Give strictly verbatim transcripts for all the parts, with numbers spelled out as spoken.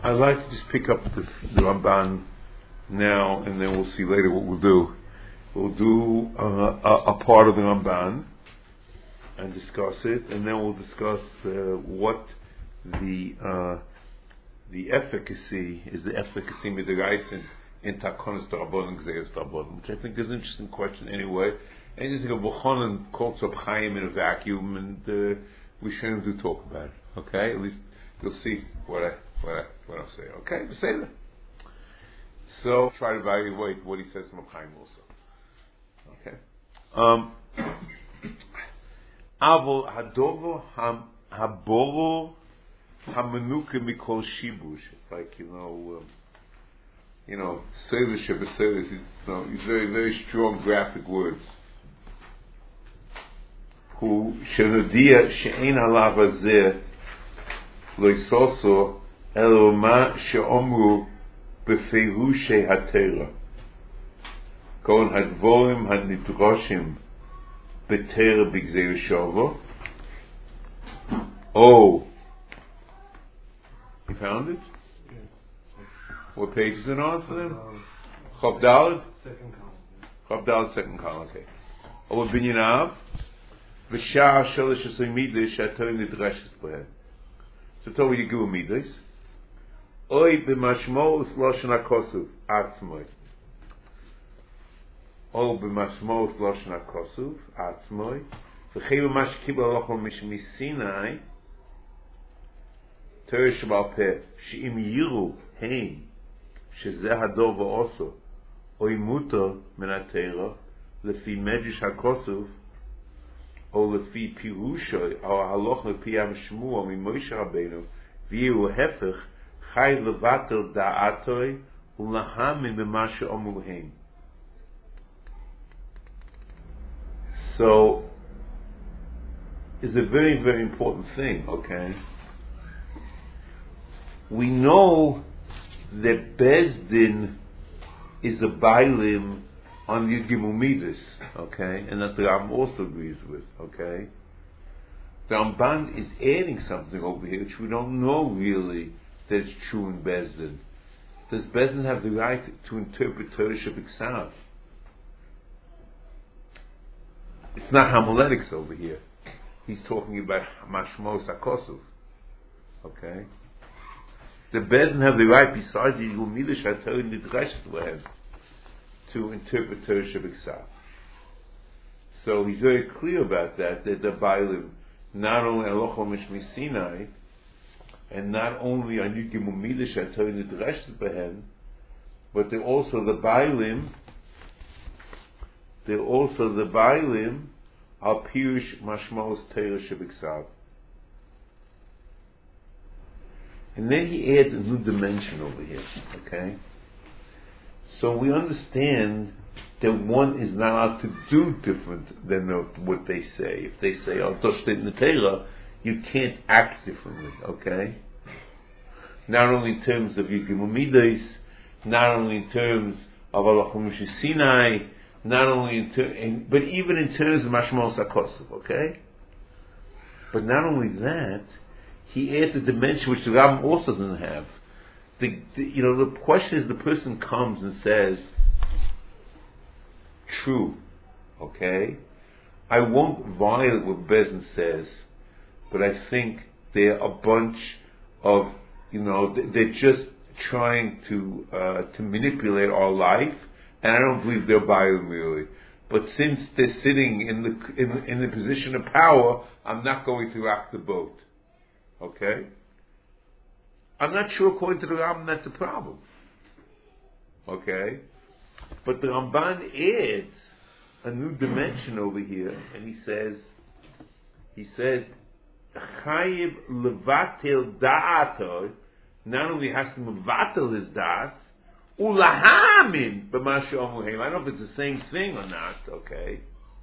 I'd like to just pick up the, the Ramban now, and then we'll see later what we'll do. We'll do uh, a, a part of the Ramban and discuss it, and then we'll discuss uh, what the uh, the efficacy is. The efficacy midrash in Takonos D'Rabbanan and Gzeirus D'Rabbanan, which I think is an interesting question anyway. And just think of Bochanan quotes up Chaim in a vacuum, and uh, we shouldn't do talk about it. Okay, at least you'll see what I what I what I'll say. Okay, but say that. So try to evaluate what he says from Chaim also. Okay. Um. Avol hadovo haboro hamenuke mikol shibush. It's like, you know, um, you know, service service. You know, these very very strong graphic words. Who shenodia she'ein halav hazeh lo yisoso elo ma she'omru befeirushei haTorah kol hadvorim hadnidroshim b'Torah b'Gzeirus Shava. Oh, you found it? Yeah. What page is it on for them? Chav Daled? Second column. Chav Daled, second column, okay. Oh, Binyanav. V'sha'ar shalish asay midas she'atorah nidreshes b'hem. So tell me you give a midas. Oy b'mashmos loshen hakosuv atzmoi. O b'mashmos loshen hakosuv atzmoi. V'chei b'mash kibla lochol mishmi Sinai. Torah shebal peh she'im yiru hein shezeh hador v'oso oy muto min haTorah lefi medrash hakosuv o lefi pirushay or haloch lepi Shmuel mi Moshe Rabbeinu v'yiru hefech chai levatel da'atoi u'lahamin b'ma she'omru hein. So, it's a very, very important thing, okay? We know that Bezdin is a bailim on the Gimumidis, okay? And that the Ram also agrees with, okay? The Ramban is adding something over here which we don't know really that it's true in Bezdin. Does Bezdin have the right to interpret Torah Shebiksav? It's not homiletics over here. He's talking about Mashmos HaKosov. Okay? The Bezdin have the right, besides the Yumidish HaTorah Nidreshes Lehem, to interpret Torah Shebiksav. So he's very clear about that, that the Bailim, not only Alocho Mishmi Sinai, and not only on Yugim Umidish HaTorah Nidreshes Lehem, but they're also the Bailim, they're also the Bailim al Pirush Mashmos Torah Shebiksav. And then he adds a new dimension over here, okay? So we understand that one is not allowed to do different than what they say. If they say, oh, Toshtet in the Torah, you can't act differently, okay? Not only in terms of Yigim Umidas, not only in terms of Alachum Sinai, not only in ter- but even in terms of Mashmos HaKosov, okay? But not only that, he adds a dimension which the Rambam also doesn't have. The, the, you know, the question is, the person comes and says, true, okay? I won't violate what Bezdin says, but I think they're a bunch of, you know, they're just trying to uh, to manipulate our life, and I don't believe they're buying really. But since they're sitting in the in, in the position of power, I'm not going to rock the boat. Okay? I'm not sure, according to the Rambam, that's the problem. Okay? But the Ramban adds a new dimension over here, and he says, he says, Chayiv levatel da'ato, not only has to mevatel his das, ulahamin b'ma she'omru heim. I don't know if it's the same thing or not, okay?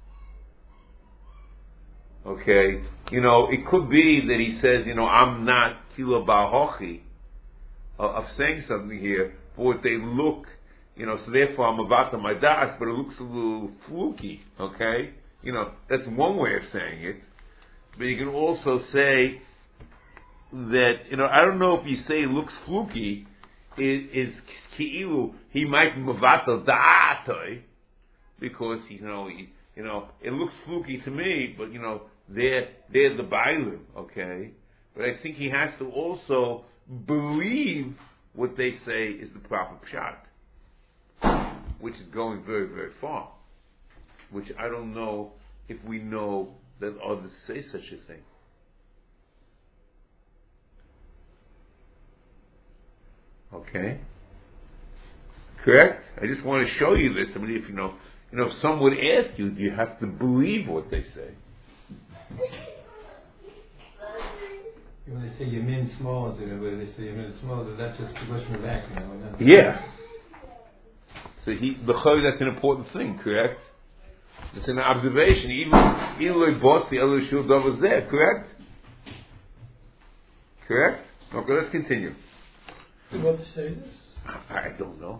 Okay, you know, it could be that he says, you know, I'm not kila ba'hochi, of, of saying something here, for what they look, you know, so therefore I'm about my das, but it looks a little fluky, okay? You know, that's one way of saying it. But you can also say that, you know, I don't know if you say it looks fluky, is, is ki'ilu, he might mavatal da'atoi, because, you know, he, you know, it looks fluky to me, but, you know, they're, they're the bailim, okay? But I think he has to also believe what they say is the proper pshat, which is going very, very far, which I don't know if we know that others say such a thing. Okay? Correct? I just want to show you this. I mean, if you know, you know, if someone would ask you, do you have to believe what they say? When they say Yamin small, is it where they say Yamin small? That's just a question of acting. Yeah. So he, the that's an important thing, correct? It's an observation. Even even bought the other shul was there, correct? Correct? Okay, let's continue. Did what say this? I don't know.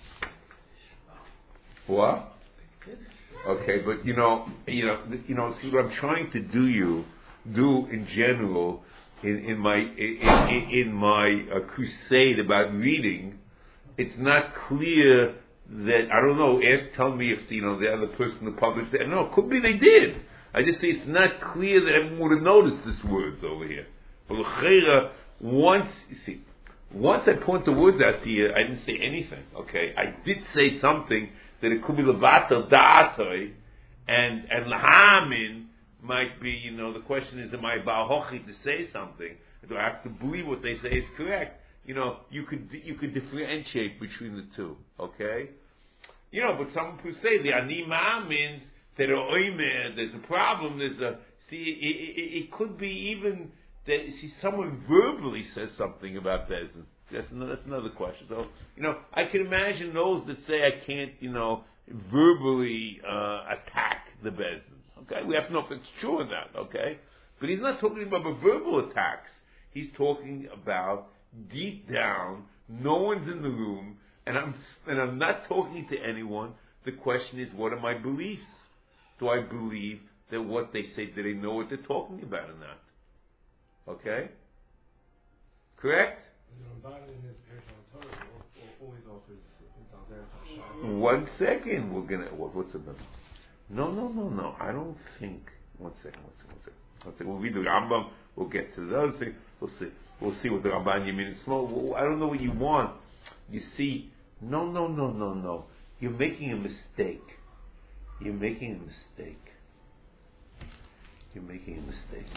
What? Okay, but you know, you know, you know. See what I'm trying to do. You do in general in, in my in, in my uh, crusade about reading. It's not clear that I don't know. Ask, tell me if you know the other person who published it. No, it could be they did. I just say it's not clear that everyone would have noticed this words over here. But l'cheira, once you see. Once I point the words out to you, I didn't say anything. Okay, I did say something that it could be levatel da'atoi, and and lahamin might be. You know, the question is, am I ba'hochi to say something? Do I have to believe what they say is correct? You know, you could you could differentiate between the two. Okay, you know, but some people say the ani ma'amins that are oimer. There's a problem. There's a see. It, it, it could be even. That, see, someone verbally says something about Bezdin. That's another, that's another question. So, you know, I can imagine those that say I can't, you know, verbally uh, attack the Bezdin. Okay, we have to know if it's true or not. Okay, but he's not talking about verbal attacks. He's talking about deep down. No one's in the room, and I'm and I'm not talking to anyone. The question is, what are my beliefs? Do I believe that what they say? Do they know what they're talking about or not? Okay? Correct? One second, we're gonna. What, what's the number? No, no, no, no. I don't think. One second, one second, one second. One second. We'll read the Rambam. We'll get to the other thing. We'll see. We'll see what the Ramban Yamin is small. I don't know what you want. You see, no, no, no, no, no. You're making a mistake. You're making a mistake. You're making a mistake.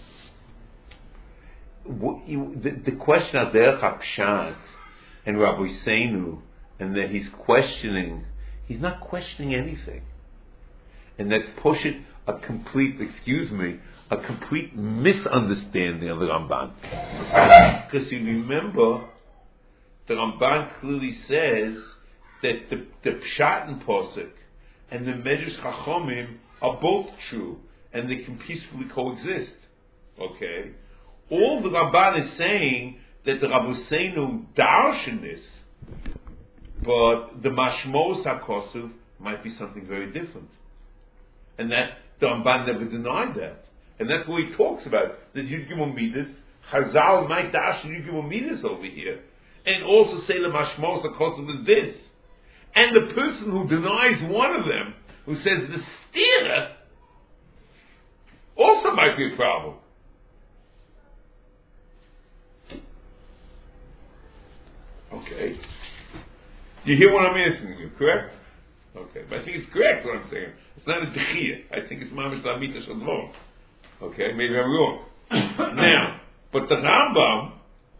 What you, the, the question of Derech HaPshat and Rabbi Seinu, and that he's questioning, he's not questioning anything. And that's pushing a complete, excuse me, a complete misunderstanding of the Ramban. Because you remember, the Ramban clearly says that the, the Pshat and Posek and the Medrash Chachomim are both true, and they can peacefully coexist. Okay? All the Ramban is saying that the Rabbi Seinu darshan this, but the Mashmos HaKosuv might be something very different. And that the Ramban never denied that. And that's what he talks about. That Yud Gimel Midas, Chazal might darshan Yud Gimel Midas over here. And also say the Mashmos HaKosuv is this. And the person who denies one of them, who says the stira, also might be a problem. Okay. You hear what I'm asking you, correct? Okay. But I think it's correct what I'm saying. It's not a dechiyah. I think it's mamish lamita shadvom. Okay, maybe I'm wrong. Now, but the Rambam,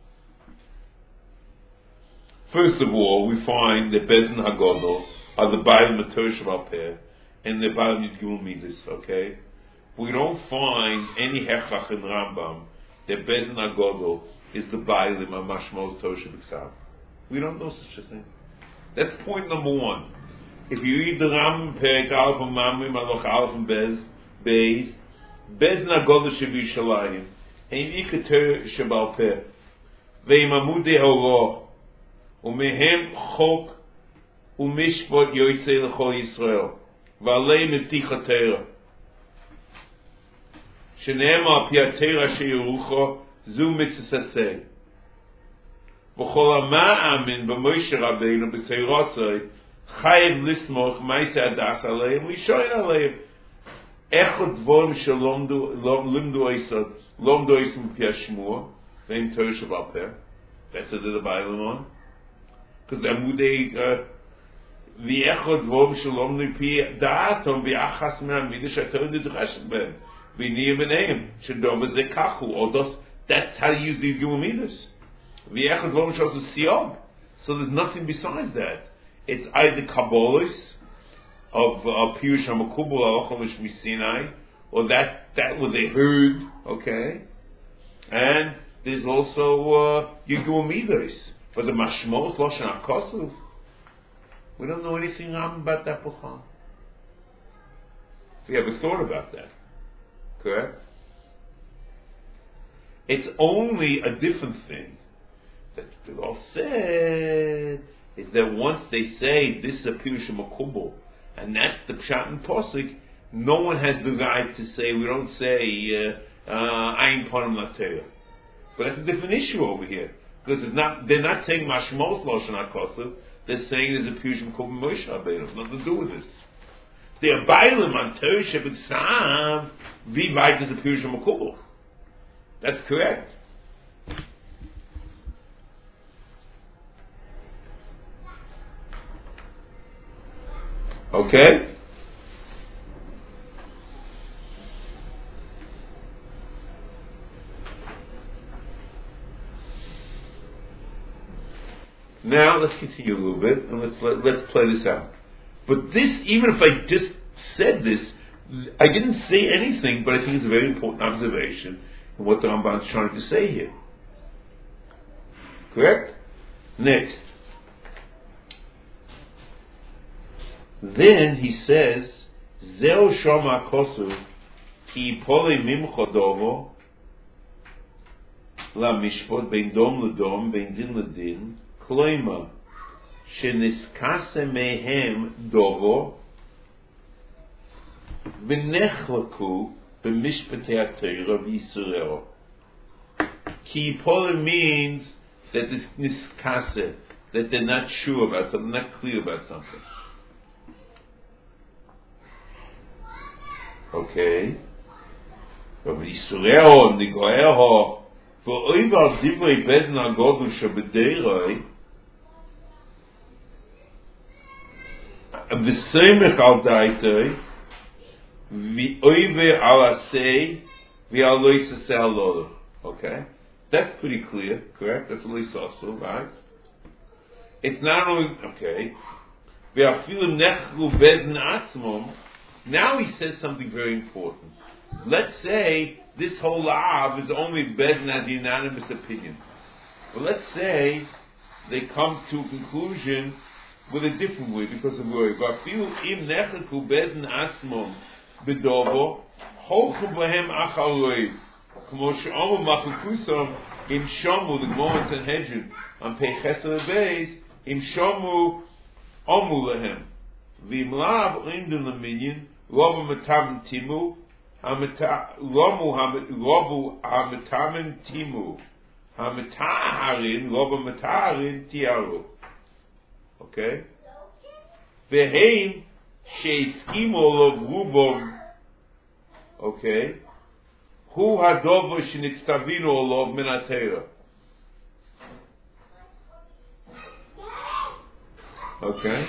first of all, we find that Bezdin HaGodol are the Bailim Matur Shabbat Peh and the Bailim Yud Gimel Midas, okay? We don't find any hechach in Rambam that Bezdin HaGodol is the Bailim of Mashmos Torah B'Ksav. We don't know such a thing. That's point number one. If you read the Rambam, Perek Aleph and Mamrim, Aloch Aleph and Bez, Beis, Bezdin HaGodol Shebi Shalayim, Ein Iketer Shabbat Peh, Ve'im Amudei Horo, Umehem Chok, Umishpot Yotzei L'chol Yisrael, V'alei Meticha Teira. Shene'ema Pi HaTeira Sheyerucho, Zu mitzvah say. V'chol ha'ma'amin b'Moshe Rabbeinu b'teirosai chayev lismoch ma'aseh adas aleim lishoyin aleim. Echad dvorim shalomdu limdu oisad lomdu oisim pi hashmua ve'im Torah shebal peh. That's what the Bible on. Because amudei the echad dvorim shalomdu pi da'atom v'achas me'amidah sh'atorah nidchashet ben v'niyim v'neim sh'dova zekachu. Or thus, that's how you use these Gilamidas. The echad dvorim shows a siyog. So there's nothing besides that. It's either Kabbalos of uh, Pirush HaMakubal Alachol Shmisinai, or that that what they heard, okay? And there's also uh, Yigul Midos. But the Mashmos Loshan HaKosuv, we don't know anything about that Bukhar. We ever thought about that, correct? It's only a different thing that all said is that once they say this is a Pirush HaMakubal, and that's the Pshat and Posik, no one has the right to say, we don't say, Ayin Panim Latera. But that's a different issue over here. Because it's not, they're not saying Mashmos Loshan HaKosuv, they're saying there's a Pirush HaMakubal Moshe Rabbeinu. It's nothing to do with this. They're Bailim on Torah Shebitzav, Vivait is a Pirush HaMakubal. That's correct. Okay? Now let's continue a little bit and let's let, let's play this out. But this, even if I just said this, I didn't say anything, but I think it's a very important observation in what the Ramban is trying to say here. Correct? Next. Then he says, Zeo Shoma Kosu Ki Pole Mimcho Dovo La Mishpot Bein Dom Ledom Bein Din Ledin Kloima Sheniskase Mehem Dovo V'nechlaku B'mishpatei HaTorah V'Yisrael. Ki Pole means that this Niskase, that they're not sure about something, not clear about something. Okay. But Yisrael Nigoeho for Oival Divrei Bezdin HaGodol Shebederoi V'Seimech Al Daitoi V'Oive Al Asei V'Al Lo Yisaseh Halolo. Okay, that's pretty clear, correct? That's what we saw, so right? It's not only okay. V'Afilu Nechlu Bezdin Atzmom. Now he says something very important. Let's say this whole la'av is only Bezdin as a unanimous opinion. But let's say they come to a conclusion with a different way because of worry. V'afilu im nechaku Bezdin atzmom b'dovo holchu b'hem achaloi k'mo she'omu machukusam im shomu the Gemara in Sanhedrin on Pei Chesed Beis im shomu omu lehem v'im lav imdun l'minyan lobu metamen timu lobu hametamen timu hametaharin lobu metaharin tiaru. Okay? Veheim she'eskimo lo rubom. Okay? Hu hadovo shenitztavinu olov min haTorah. Okay?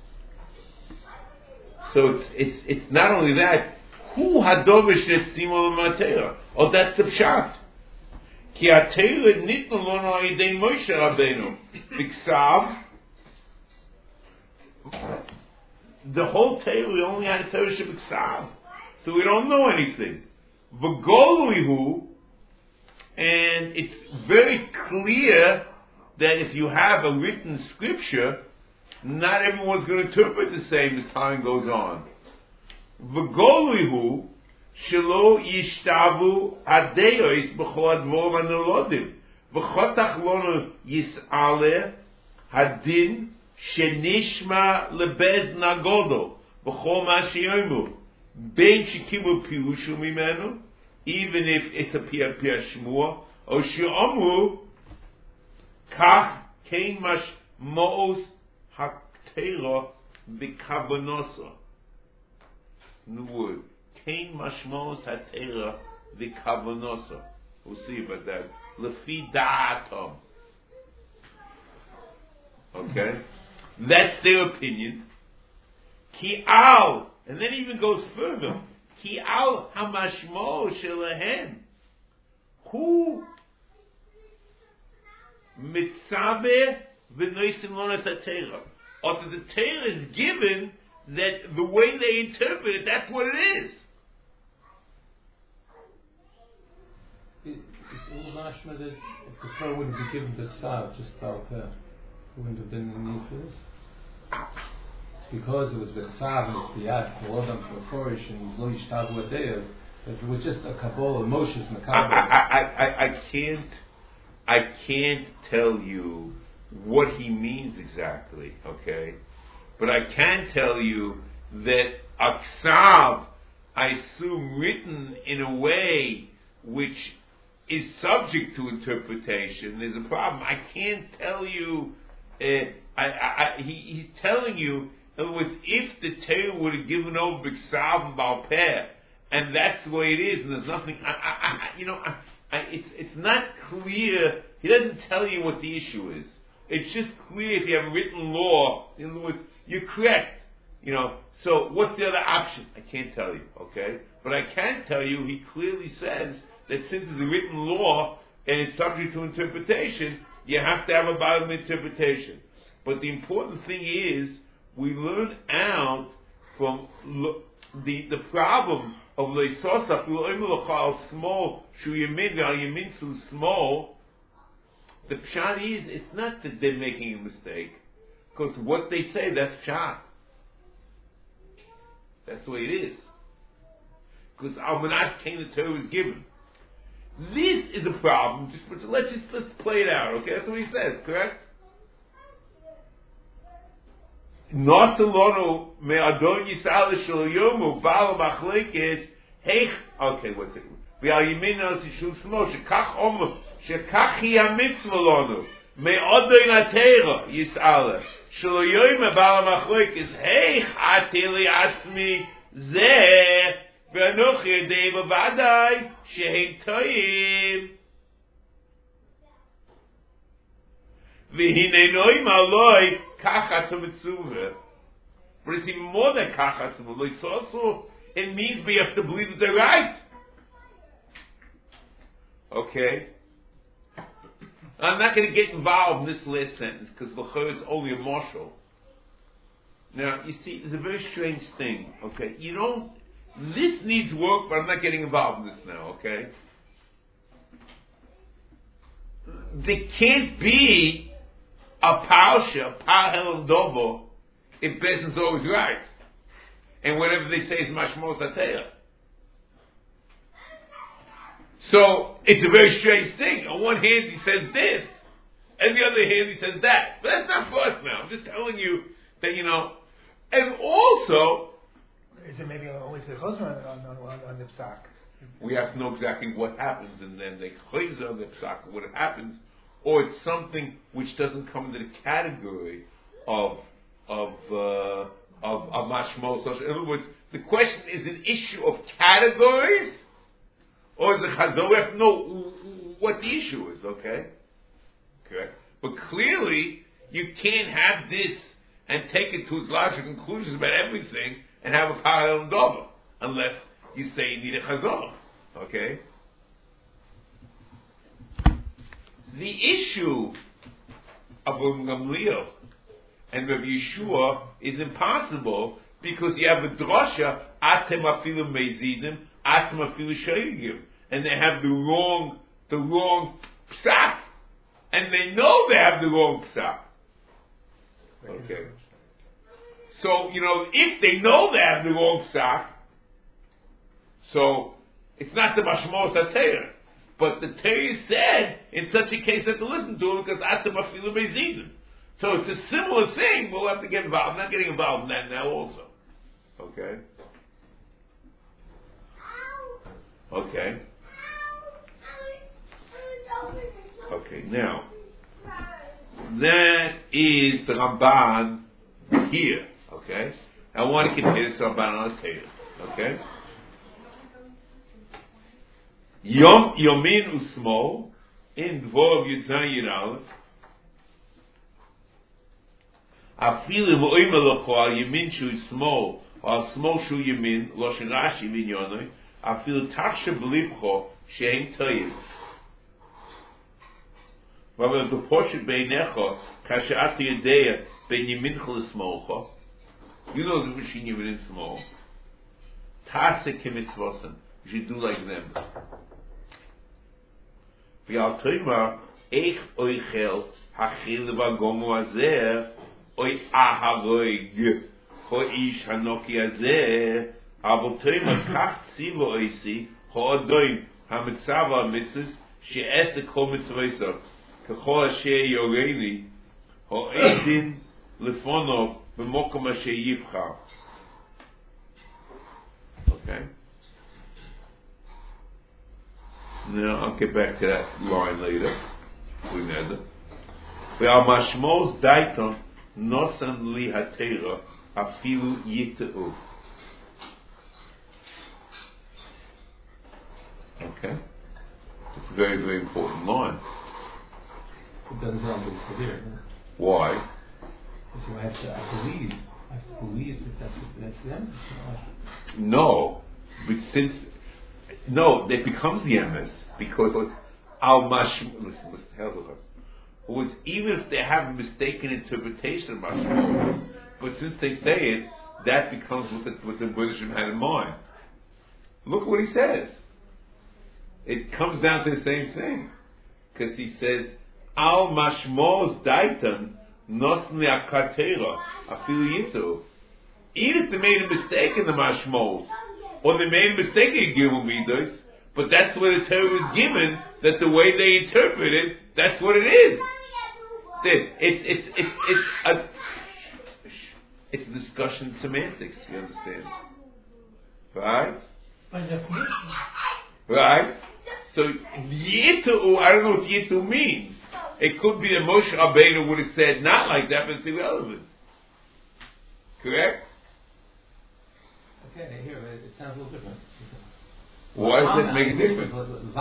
So it's it's it's not only that. Who hadovish nestimol matera? Oh, that's the pshat. Ki haTorah nitnu lono ayidei Moshe Rabbeinu b'ksav. The whole Torah we only had a Torah sheb'ksav, so we don't know anything. V'goluihu, and it's very clear that if you have a written scripture, not everyone's going to interpret the same as time goes on. V'goluihu shelo yishtavu adeos b'chol advorim anolodim v'chotach lono yis'aleh hadin shenishma lebezdin hagodol v'chol ma sheyomu ben shekimu pirushu mimenu, even if it's a pia pia shmua O she'amru kach kein mashmos haktera b'kavanosa. New word. Kein mashmos haktera b'kavanosa. We'll see about that. Lefi da'atom. Okay? That's their opinion. Ki al. And then he even goes further. Ki al hamashmo shelahem. Who mitzaber v'noisim lonas hatera. After the Torah is given that the way they interpret it, that's what it is. It, it's all mashma that if the Torah wouldn't be given to Sav, just out there, there wouldn't have been any need for this. It's because it was with Sav and it's biyad for Adam for Korish and Lo Yishtav Wadeyav. If it was just a Kabbalah, Moshe's Makabah. I, I, I, I can't, I can't tell you what he means exactly, okay? But I can tell you that Aksav, I assume, written in a way which is subject to interpretation. There's a problem. I can't tell you. Uh, I, I, I, he, he's telling you, in other words, if the Torah would have given over B'Ksav and Baal Peh, and that's the way it is, and there's nothing. I, I, I, you know, I, I, it's it's not clear. He doesn't tell you what the issue is. It's just clear if you have a written law. In other words, you're correct. You know. So what's the other option? I can't tell you. Okay, but I can tell you. He clearly says that since it's a written law and it's subject to interpretation, you have to have a bottom interpretation. But the important thing is we learn out from lo- the the problem of leisosaf small shu yamin al yamin too small. The pshat is it's not that they're making a mistake, because what they say, that's pshat. That's the way it is. Because Almanach came the Torah was given. This is a problem. Just let's just let's play it out. Okay, that's what he says. Correct. Nosalonu me adon yisal shel yomu bal machlekes heich. Okay, what's it? We are yimina shel smol shekach om shekach hi hamitzvah lonu me adon atera yisal shel yomu bal machlekes heich atili asmi zeh v'anoch yedei b'vadai shehem toyim v'hinei noim aloi. But it's even more than kachat. It means we have to believe that they're right. Okay? I'm not going to get involved in this last sentence because l'chor is only a marshal. Now, you see, it's a very strange thing. Okay? You don't, this needs work, but I'm not getting involved in this now. Okay? There can't be a parsha, parhel and dobo, if Bezdin's always right. And whatever they say is mashmos hatera. So, it's a very strange thing. On one hand he says this, and the other hand he says that. But that's not for us now. I'm just telling you that, you know, and also... Is it maybe only to the chosma on, on, on, on the psak? We have to know exactly what happens, and then they chayzer on the psak, what happens, or it's something which doesn't come into the category of of uh, of, of mashmos. In other words, the question is an issue of categories, or is the chazal? We have to know what the issue is. Okay, correct. But clearly, you can't have this and take it to its logical conclusions about everything and have a parallel and dover unless you say you need a chazal. Okay. The issue of Rav Gamliel and Rav Yeshua is impossible because you have a drasha atem afilu meizidim, atem afilu shayigim, and they have the wrong, the wrong psak, and they know they have the wrong psak. Okay. So you know if they know they have the wrong psak, so it's not the mashmos hatera. But the Torah said, in such a case, that to listen to it because atem afilu meizidim. So it's a similar thing. We'll have to get involved. I'm not getting involved in that now, also. Okay. Okay. Okay, now, that is the Ramban here, okay? I want to continue this Ramban on the table, okay? Yom, Yomin Usmo, in Dvorov Yitzhak Yiralef, Afilu Mo'im Elocho, Al Yamin Shu Ismo, Al Smo Shu Yamin, Loshen Rashi Minyonoi, Afilu Taksha B'libcho, Shein Toyiv. But the portion beinecho, kashat yedea ben yimincha l'smocha. You know the machine you in small. Tase kemitzvosen. You should do like them. V'al toimar eich oichel hachil v'gomu azer oi aharoig ho ish hanoki azer avol toimar kach tzivo oisi ho odoim hamitzava mitzvus she'esek ho mitzvosov. ככל אשר יורני, העדין לפונו במקום אשר יבחר. Okay? Now, I'll get back to that line later. We know that. ועל משמעוס דייטון נוסן לי התורה אפילו יטעו. Okay? It's a very, very important line. It doesn't sound very severe. No? Why? Because you have to, I believe, I have to believe that that's what that's them. No, but since no, it becomes the emes because it's al mash. Listen, listen, was even if they have a mistaken interpretation of mashmos, but since they say it, that becomes what the what the Buddhism had in mind. Look what he says. It comes down to the same thing because he says. Al mashmos daitan nosni akatera afilu yitu. Even if they made a mistake in the mashmos, or they made a mistake in Gimel Midos, but that's what the Torah was given. That the way they interpret it, that's what it is. It's it's it's it's a it's a discussion semantics. You understand? Right? By definition. Right? So yitu, I don't know what yitu means. It could be that Moshe Rabbeinu would have said not like that, but it's irrelevant. Correct? Okay, here, it sounds a little different. Why does that make a difference?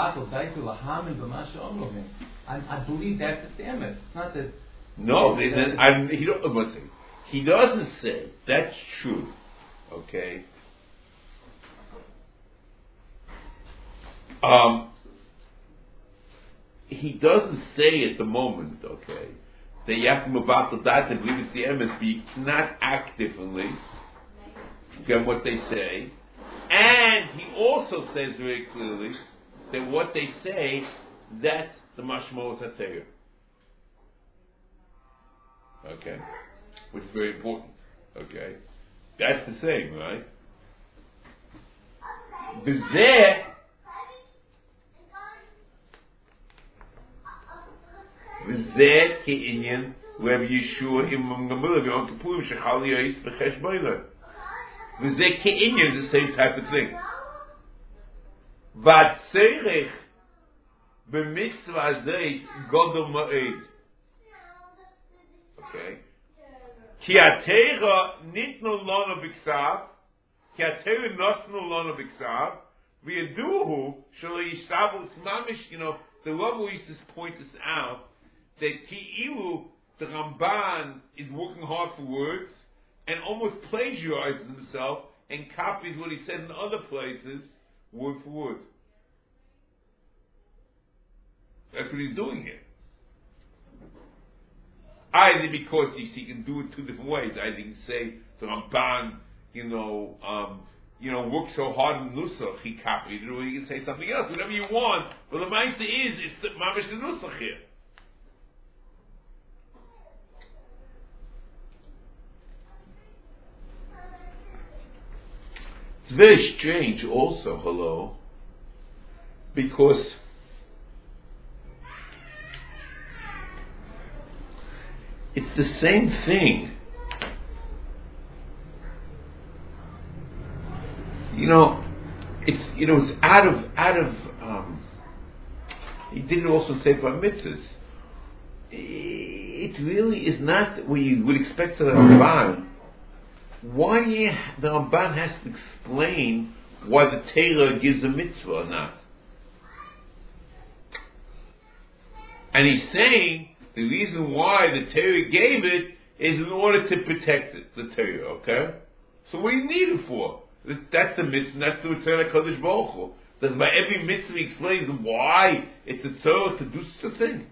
I, I believe that's the emes. It's not that... No, that, I'm, he, don't, he doesn't say, that's true. Okay? Um... He doesn't say at the moment, okay, that you have to move out to that and believe it's the M S B. You cannot act differently than what they say. And he also says very clearly that what they say, that's the mashmos hatayr. Okay? Which is very important. Okay? That's the same, right? B'zeh וזה כעניין רב ישוע עם גמרא ביום כיפורים שחל יעיס בחשבונה. וזה כעניין, the same type of thing. והצריך במצווה הזה גדול מאוד. Okay? כי התורה ניתנו לנו בכתב, כי התורה נתנו לנו בכתב, וידעו שלא ישתבו, ממש, you know, the Rabbi used to point this out, that Ki'ilu, the Ramban, is working hard for words and almost plagiarizes himself and copies what he said in other places, word for word. That's what he's doing here. Either because he, he can do it two different ways. Either he can say the Ramban, you know, um, you know, worked so hard in Nusach, he copied it, or he can say something else, whatever you want. But the Maisa is, it's the Mamish the Nusach here. It's very strange also, hello, because it's the same thing. You know, it's you know it's out of out of um, He did it also in Sefer Mitzvahs. It really is not what you would expect of the Ramban. Why do you, the Ramban has to explain why the Torah gives a mitzvah or not? And he's saying the reason why the Torah gave it is in order to protect it, the Torah, okay? So what do you need it for? That's the mitzvah, that's the Tzara Kodesh Baruch Hu. That's why every mitzvah explains why it's a Torah to do such a thing.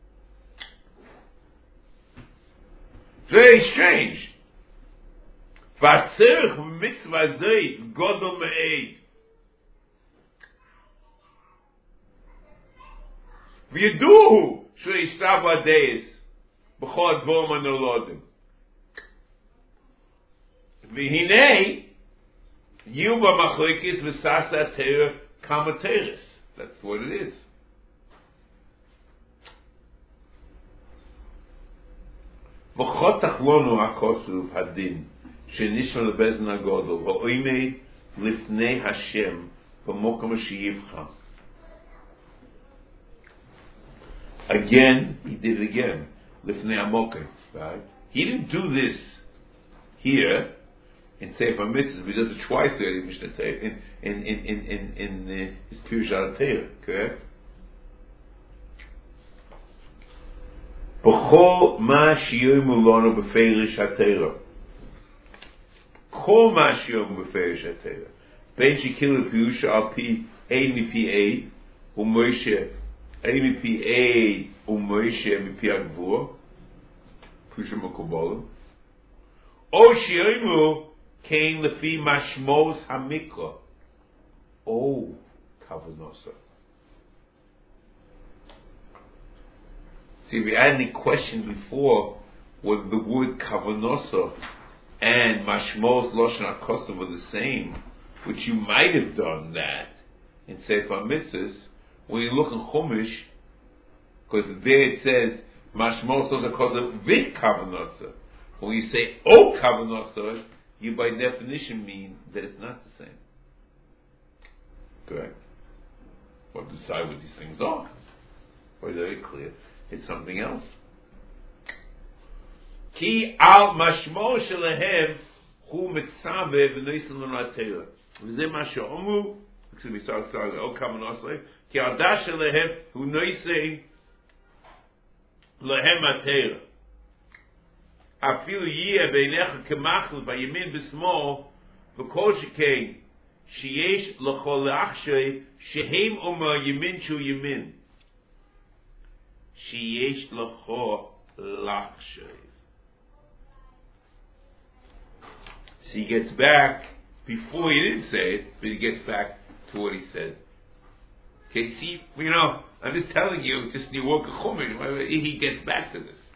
Very strange. V'atzerich mitzvah zeh godol me'ed. V'yeduhu she'ishtav adeis b'chol advorim hanolodim. V'hinei yiyu b'machlokes v'sasa Torah kama teres. That's what it is. V'chotach lonu hakosuv hadin shenishma lebezin hagodol ha'oimei lifnei Hashem b'mokom sheyivcha. Again, he did it again. Lifnei hamokim, right? He didn't do this here in Sefer Mitzvahs, but he does it twice there in Mishnah Torah, in in in in in, in uh, his Pirush HaTorah, correct? B'chol ma shiyomu lanu b'feirish HaTorah. Kol ma shiyomu b'feirish HaTorah. Ben shekilu Pirusha al pi eid mi pi eid, u'Moshe eid mi pi eid, u'Moshe mi pi agvur, Pirusha Mekobolim. O shiyomu came lefi mashmos hamikra. Oh, kavanosa. See, if we had any question before whether the word kavanosa and mashmos loshen hakosav were the same, which you might have done that in Sefer Mitzvahs, when you look in Chumash, because there it says mashmos loshen hakosav with kavanosa. When you say oh kavanosa, you by definition mean that it's not the same. Correct? Well, decide what these things are. Or very clear. It's something else. Ki al mashmo shelehem hu mitzave v'noisen l'natera. V'zeh ma she'omu, excuse me, sorry, sorry, oh kavanosa, ki al da shelehem hu noisen lehem atera. Afilu yeh beinecha kemachel vayimin b'smol v'kol shekein sheyesh l'chol le'achshay shehem oma yimin shu yimin sheyesh l'chol le'achshay. So he gets back, before he didn't say it, but he gets back to what he said. Okay, see, you know, I'm just telling you, just in your work of Chumash, he gets back to this.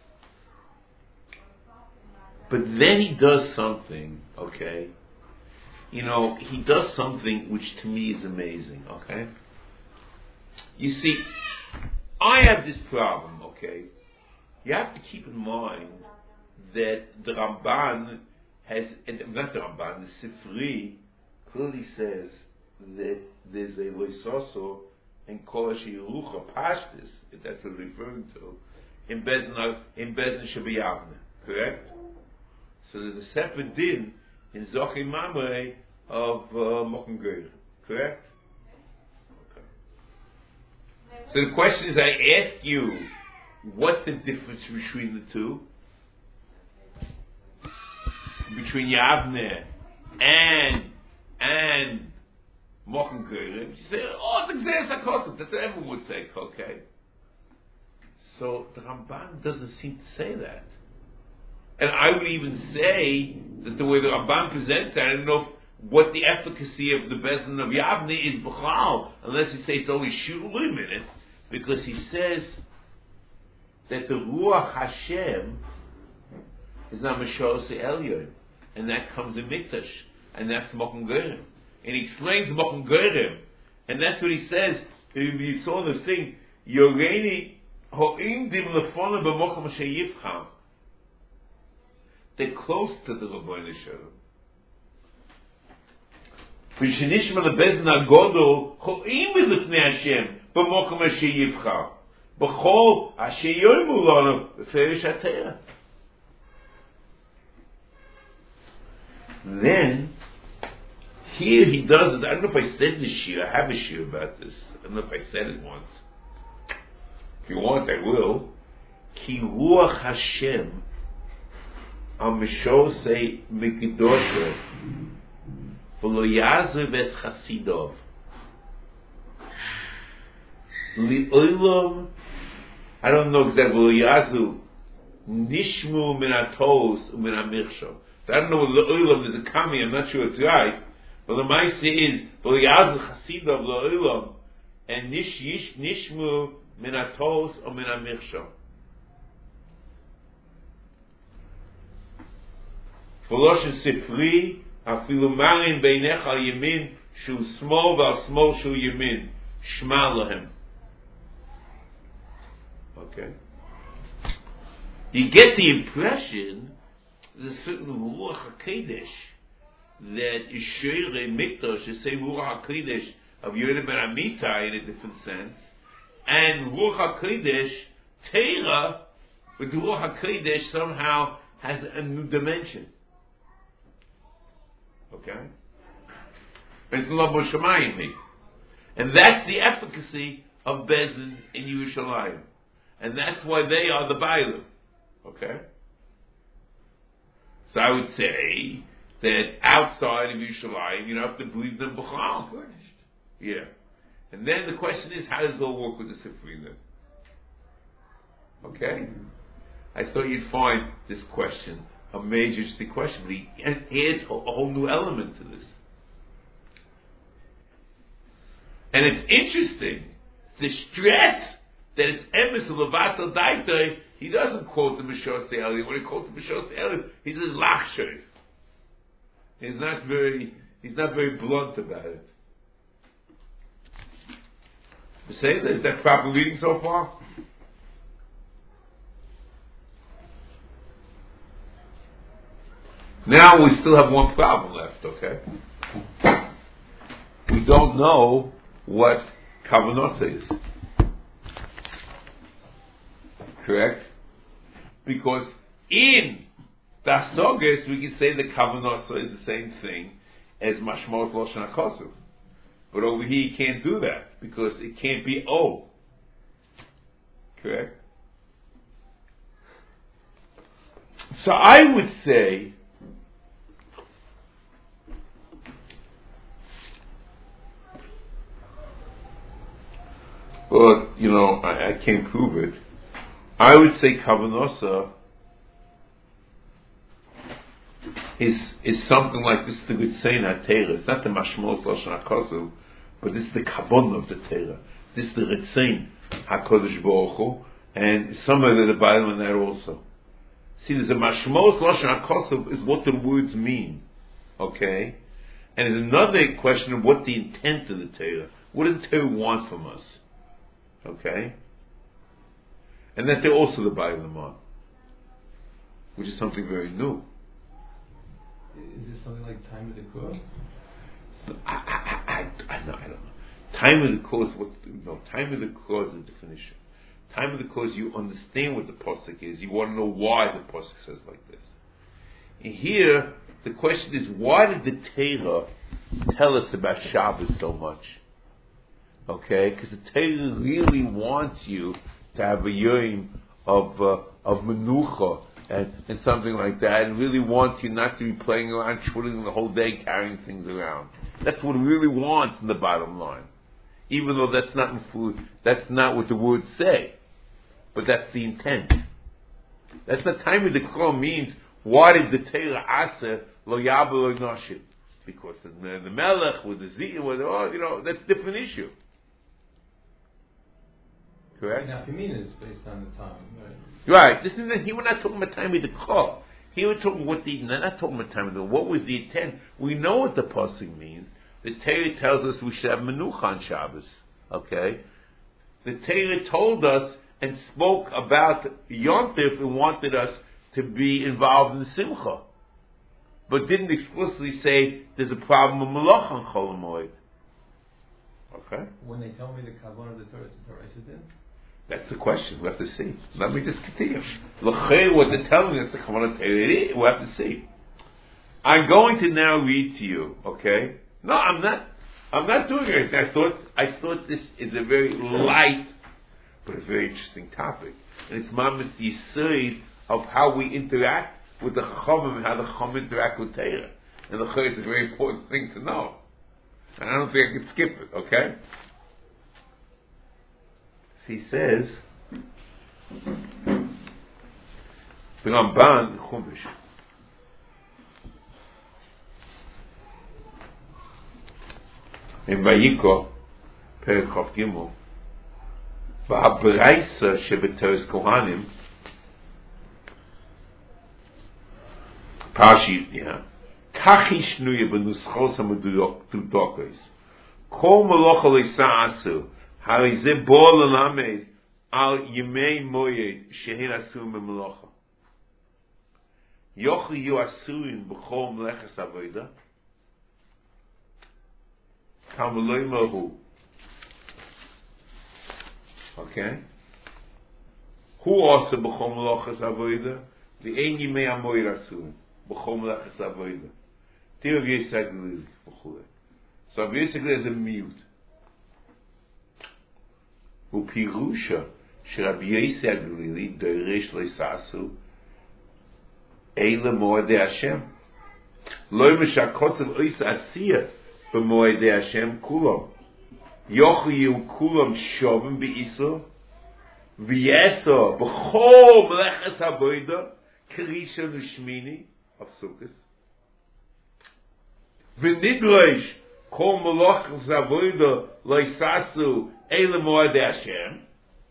But then he does something, okay? You know, he does something which to me is amazing, okay? You see, I have this problem, okay? You have to keep in mind that the Ramban has, and not the Ramban, the Sifri clearly says that there's a Loisoso and Kol Yerucha Pashtis, if that's what it's referring to, in Bezin, in Bezin Shabiyavne, correct? So there's a separate din in Zochi Mamre of uh, Mochen Goyim, correct? Okay. So the question is, I ask you, what's the difference between the two? Between Yavne and and Mochen Goyim? You say, oh, it's Xeris HaKosav. That's what everyone would say, okay? So the Ramban doesn't seem to say that. And I would even say that the way the Ramban presents it, I don't know if, what the efficacy of the Bezin of Yavne is b'chal, unless you say it's only shulim in it, because he says that the Ruach Hashem is not Mashos Elyon, and that comes in Mikdash, and that's Mochen Goyim. And he explains Mochen Goyim, and that's what he says. If you saw the thing, Yoreni ho'im dim lefona b'mocham sheyivcham. They're close to the Rabbeinu Shalom. V'shenishma lebezin hagodol ho'im v'lifnei Hashem b'mokum asher yibchar. B'chol asher yoimu lanu b'ferish HaTorah. Then, here he does this. I don't know if I said this year. I have a shir about this. I don't know if I said it once. If you want, I will. Ki ruach Hashem al mishosei mikdosho v'lo yazev es chasidov li'olam. I don't know exactly. V'lo yazu nishmu min hatos u'min hamichshov. I don't know what li'olam is a kami. I'm not sure it's right. But the Maisa is v'lo yazu chasidov li'olam and nish yish nishmu min hatos u'min hamichshov. V'loshen sifri afilu marin beinecha al yamin shu smol v'al smol shu yamin shma lahem. Okay. You get the impression there's a certain ruach hakodesh that Yishere Mikdash is saying ruach hakodesh of Yehuda ben Amitai in a different sense, and ruach hakodesh Teira with ruach hakodesh somehow has a new dimension. Okay? It's Labo Shemayim. And that's the efficacy of Bezdin in Yerushalayim. And that's why they are the Bailim. Okay? So I would say that outside of Yerushalayim, you don't have to believe them B'chal. Yeah. And then the question is, how does it all work with the Sifrina? Okay? I thought you'd find this question a major interesting question, but he adds a whole new element to this. And it's interesting, the stress that it's emes levatel daitoi, he doesn't quote the Mishos Eli. When he quotes the Mishos Eli, he says lachshev. He's not very, he's not very blunt about it. Say that, is that proper reading so far? Now we still have one problem left, okay? We don't know what Kavanah is. Correct? Because in Dasoges we can say that Kavanah is the same thing as Mashmos Loshan HaKosuv. But over here you can't do that because it can't be O. Correct? So I would say but, you know, I, I can't prove it. I would say Kavanosa is is something like this. The good saying HaTorah. It's not the Mashmos Loshan HaKosuv, but it's the Kabon of the Torah. This is the Ritzain HaKodesh Baruch Hu, and some of the Bible in that also. See, there's a Mashmos Loshan HaKosuv is what the words mean, okay? And there's another question of what the intent of the Torah. What does the Torah want from us? Okay? And that they're also the Bible on, which is something very new. Is this something like time of the course? I, I, I, I, know, I don't know. Time of the course, what, no, time of the course is a definition. Time of the course, you understand what the Pasuk is. You want to know why the Pasuk says like this. And here, the question is, why did the Torah tell us about Shabbos so much? Okay, because the Torah really wants you to have a yom of uh, of menucha and, and something like that, and really wants you not to be playing around, twiddling the whole day, carrying things around. That's what it really wants in the bottom line. Even though that's not in food, that's not what the words say, but that's the intent. That's the time of the Kro means. Why did the Torah asa lo yabel lo noshim? Because the, the melech with the ziyah, with oh, you know, that's a different issue. Correct? Now, Kamina is based on the time, right? Right. This is here. We're not talking about time of the call. Here we're talking what the. Not, not talking about time of the. What was the intent? We know what the pasuk means. The Torah tells us we should have menucha on Shabbos. Okay. The Torah told us and spoke about Yom Tov and wanted us to be involved in the Simcha, but didn't explicitly say there's a problem with Malach on Chol Hamoed. Okay. When they tell me the kavanah of the Torah, it's a Torah din. That's the question. We have to see. Let me just continue. L'chei, what they're telling us, the kavanah Torah, we have to see. I'm going to now read to you. Okay. No, I'm not. I'm not doing anything. I thought. I thought this is a very light, but a very interesting topic, and it's mamas the yesod of how we interact with the Chachamim and how the Chachamim interact with Torah. And the Chachamim is a very important thing to know. And I don't think I could skip it, okay? So he says, the Ramban Chumash, in Vayikra, Perek Chav Gimel, V'habraisa shebetoras Kohanim, Pashi, yeah. Kachi shnuya b'nuschos ha-medudokos. Kol malocha le'sa'asu, hari ze bo l'lamed al yemei moyed shehin asum b'malocha. Yochi yu asuin b'chol meleches avoda. Kamaloi mahu. Okay? Who also b'chol meleches avoda? The ein yemei amoyed asuin. B'chol meleches avoda. Tirav Yisrael Galili, b'chule. So basically there's a mute. U'pirusha sh'Rabbi Yisrael Galili doresh le'sasu eile moedei Hashem. Lo mishakosav oisa asiya b'moedei Hashem kulam. Yochi yu kulam shovim be'iso v'yeso b'chol meleches avoda Kerisha Nushmini of Sukkot. V'nidrosh kol malach zavoida loisasu eile moedei Hashem.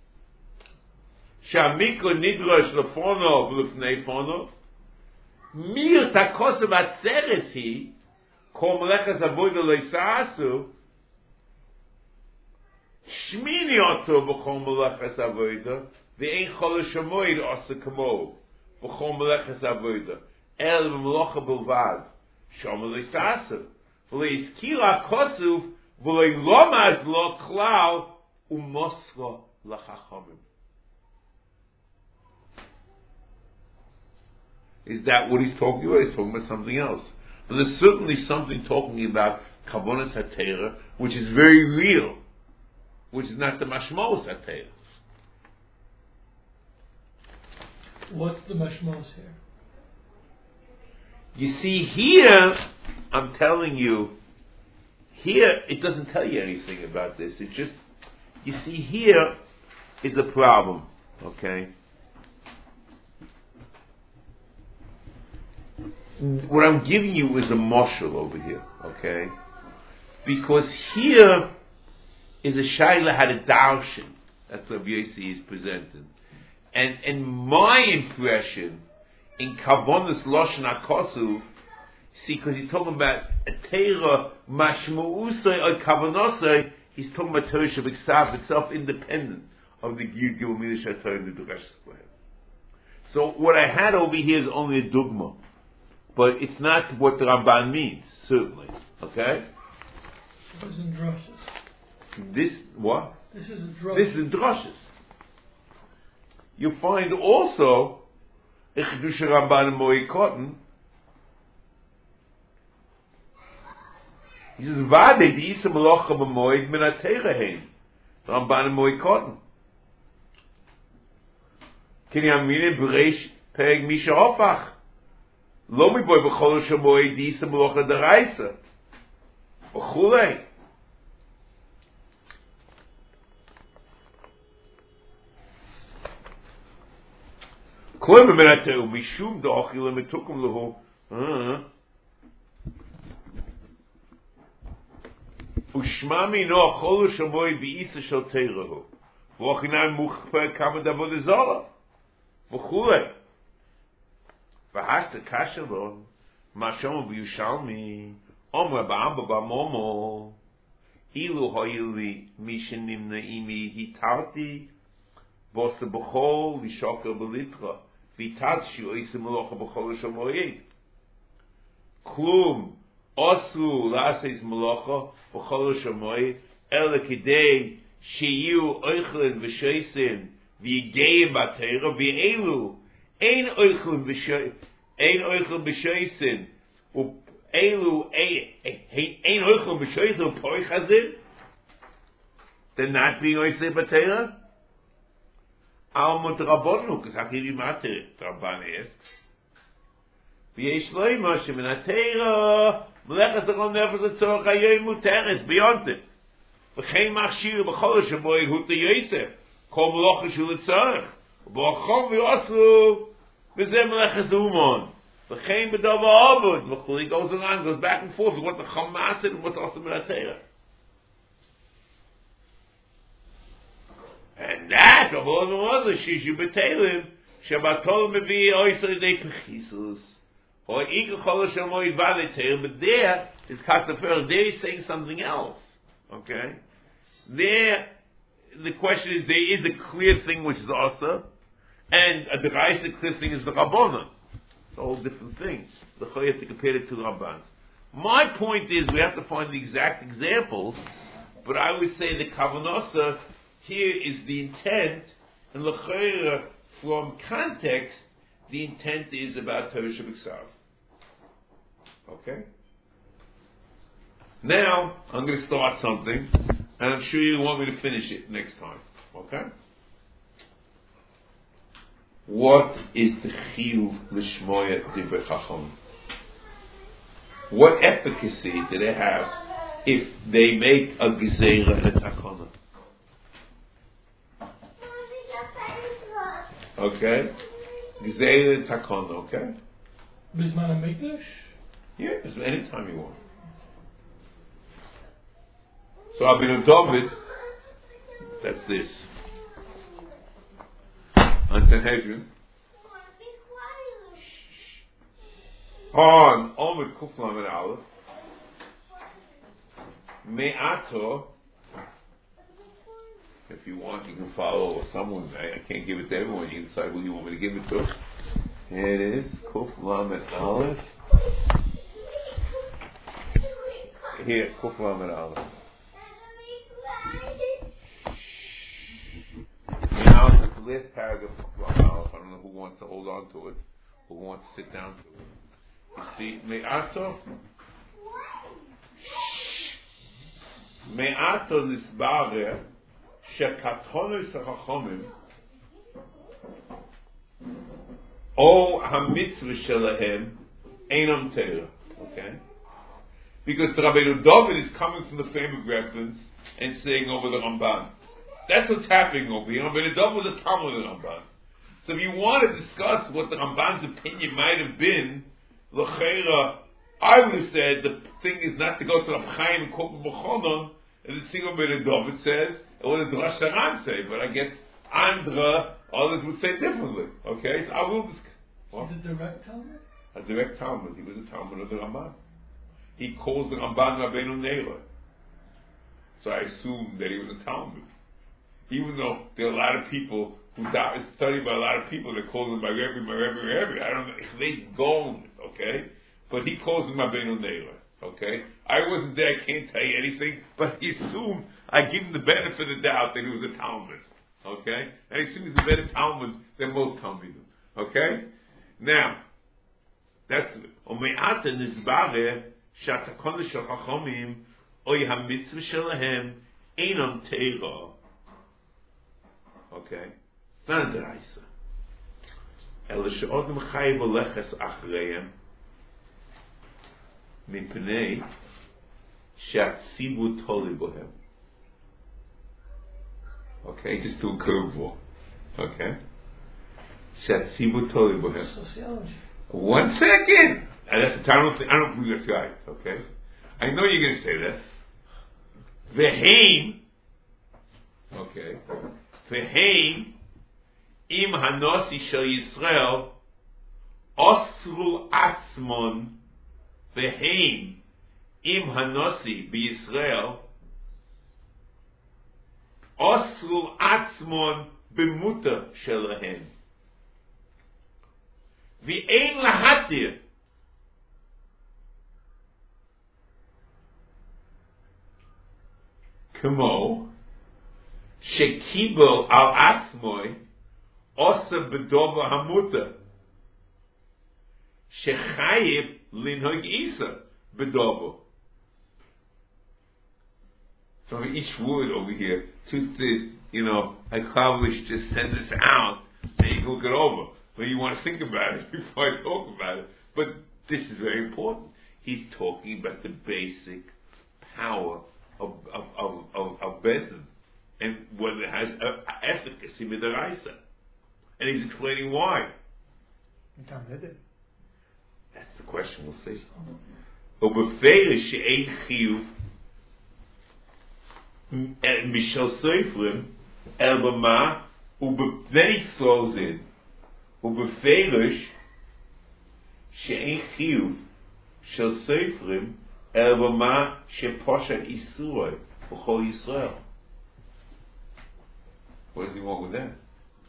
Shamiko nidrosh lefonov lefnei fonov. Mir takosav atzeret hi kol malach zavoida loisasu. Shmini oto b'chol malach zavoida v'ein chol shamoid osa kamov b'chol malach zavoida el b'malacha b'lvad. Shomel Isasav, v'lei iskila kosuv, v'lei lomaz lo klal umoslo lachachamim. Is that what he's talking about? He's talking about something else. But there's certainly something talking about Kavonas HaTorah, which is very real, which is not the Mashmos HaTorah. What's the Mashmos here? You see, here, I'm telling you, here, it doesn't tell you anything about this. It just, you see, here is a problem, okay? What I'm giving you is a marshal over here, okay? Because here is a shayla had a darshan. That's what Yossi is presenting. And, and my impression in Kavonas Loshen HaKosuv, see, because he's talking about a Teira Mashmu'usay or Kavanosay, he's talking about Torah Shabbat itself, independent of the Gilgul Milish HaTorah and the Duresh. So what I had over here is only a dogma, but it's not what the Ramban means, certainly. Okay? This is in drushes. This, what? This is in drushes. This is in drushes. You find also Echidusha Ramban Moed Katan. He says, "Vade di isa melocha b'moed min ha-teira hein." Ramban Moed Katan. Kini amine b'reish pereg misha opach. Lo mi boy b'chol shamoed di isa melocha deraisa. B'chulei. Kloim b'menateu mishum da'achil metukum lehu. Ushmami no achol shamoy v'isa shel teirahu. V'ochinai muchper kama davod zara. V'chulei. V'hashta kashalon. Mashomu b'yushalmi. Omra ba'amba ba'momo. Ilu ha'ili mishin nimna imi hitarti. Bosa b'chol v'shoker b'litra. V'tatshu oisim melocha b'chol shamoyed. Klum. Oslu la'aseis melocha b'chol shamoyed. El Kidei Shiyu Oichlin V'Sheisin V'Yigeim B'Teira V'Elu Ein Oichlin V'Sheisin Ein Oichlin V'Sheisin U'Elu Ein Oichlin V'Sheisin U'Poichazin. They're not being Oichlin B'Teira. Almut Rabbonu, because Hakiri Mater, Rabban asks. V'yesh loima shemin ha'teira melechas hakol nefesh l'tzorach hayoyim muteres beyond it. V'chein machshir b'chol shemoy huta Yosef kol melocha shu l'tzorach v'achom v'yoslu v'zeh melechas umon v'chein b'dav ha'abud v'chol. He goes around, goes back and forth with what the Chamas said and what's also min ha'teira. And that of all the others, Shishu B'Teilim, Shabbatol Mevi Oysel De Pechisus, or Ikal Chol Shamoy Vale Teil, but there is Kastafer, there is saying something else. Okay? There, the question is, there is a clear thing which is also, and a derisive clear thing is the Rabbana. It's a whole different thing. The Choy have to compare it to the Rabban. My point is, we have to find the exact examples, but I would say the Kavanosa here is the intent, and l'chayra, from context, the intent is about Torah Shabbat. Okay? Now, I'm going to start something, and I'm sure you want me to finish it next time. Okay? What is the chiyuv l'shmoya divrei chacham? What efficacy do they have if they make a gezeira and a takana? Okay? Gezeira and takana, okay? Bisman HaMikdash? Yeah, anytime you want. So Abinu David, that's this. On Sanhedrin. On Omer Kuflam and Aleph. Me'ato. If you want, you can follow someone. I, I can't give it to everyone. You can decide who you want me to give it to. Here it is. Kuflam and Aleph. Here, Kuflam and Aleph. Now, the last paragraph of Kuflam Aleph. I don't know who wants to hold on to it, who wants to sit down to it. You see, Me'ato. Me'ato nisbare shekatonis hachachomim o hamitzvah shelahem einam teira. Okay? Because the Rabbeinu David is coming from the famous reference and saying over the Ramban. That's what's happening over here. Rabbeinu David was a Talmud of the Ramban. So if you want to discuss what the Ramban's opinion might have been, l'cheira, I would have said the thing is not to go to Rab Chaim and quote B'chonon, and the thing Rabbeinu David says, and what does Rosh Hashanah say? But I guess Andra, others would say differently. Okay, so I will discuss. Is it direct Talmud? A direct Talmud. He was a Talmud of the Ramban. He calls the Ramban Rabbeinu Neila. So I assume that he was a Talmud. Even though there are a lot of people who die, it's studied by a lot of people that call him my Rebbe, my Rebbe, my Rebbe. I don't know, they gone, okay? But he calls him Rabbeinu Neila, okay? I wasn't there, I can't tell you anything, but he assumed, I give him the benefit of the doubt that he was a Talmud, okay? And he assumes he's a better Talmud than most Talmudim, okay? Now, that's, Ome'ata nisbare, Shatakon shel chachomim oy hamitzvah shelahem einam teira. Okay, it's not a deraisa. El she'odem chay v'leches achreihem mipnei she'atzivu toli bohem. Okay, just do a curveball. Okay, she'atzivu toli bohem. Sociology. One second. And that's the, I don't think, I don't believe that's right, okay? I know you're going to say that. Veheim, okay, Veheim, im hanosi shel Yisrael, osru atzmon, Veheim, im hanosi b'Yisrael, osru atzmon b'muta shelahem. V'ein lahatir, Kemo shekibel al atzmoi osa bedova hamuta shechayib linhog isa bedova. So each word over here, two things, you know, I probably should just send this out and you can look it over. But you want to think about it before I talk about it. But this is very important. He's talking about the basic power of of of of, of Bezin and whether it has a, a efficacy with the Raisa. And he's explaining why. That's the question. We'll see. Ubefeirish she'ein chiyuv Mishal Seifrim Elbama Ube then he throws in Ubefeirish she'ein chiyuv Shel Seifrim Elbama she'poshat Isuroi B'chol Yisrael. What does he want with that?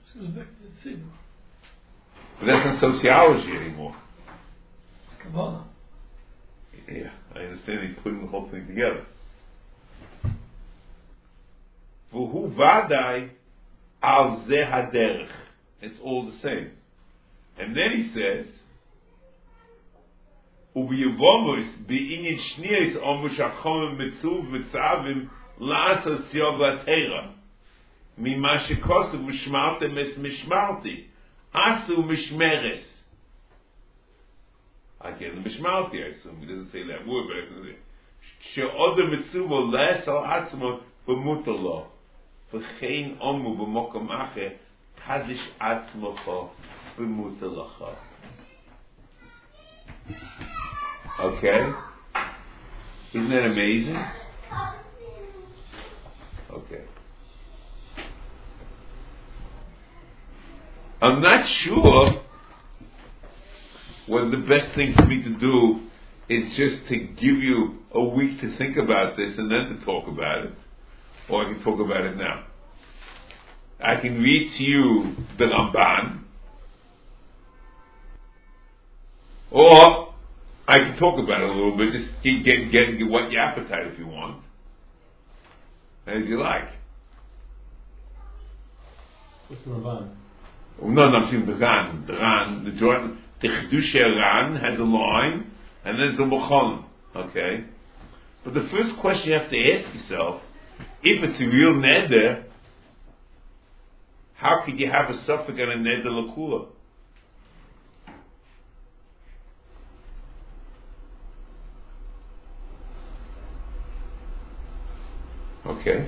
But that's not sociology anymore. Kabbalah. Yeah, I understand he's putting the whole thing together. V'hu vadai al zeh haderech. It's all the same. And then he says, U'biyevomus bi'inyin shniyos omush hachomim mitzuv mitzavim la'asas yov latera mima shekosav mishmartem es mishmarti asu mishmeres. I get the mishmarti, I assume. He doesn't say that word, but I can say she'odem mitzuvo les al atzmo b'mutalo v'chein omu b'mokom acher kadish atzmocho b'mutalacha. Okay? Isn't that amazing? Okay. I'm not sure whether the best thing for me to do is just to give you a week to think about this and then to talk about it. Or I can talk about it now. I can read to you the Ramban. Or I can talk about it a little bit, just get, get, get, get whet your appetite if you want. As you like. What's the Ramban? No, no, I'm saying the Ran. The Ran, the Jordan, the Chedusha Ran has a line, and then there's a Mocholim. Okay? But the first question you have to ask yourself, if it's a real neder, how could you have a suffix and a neder lakula? Okay.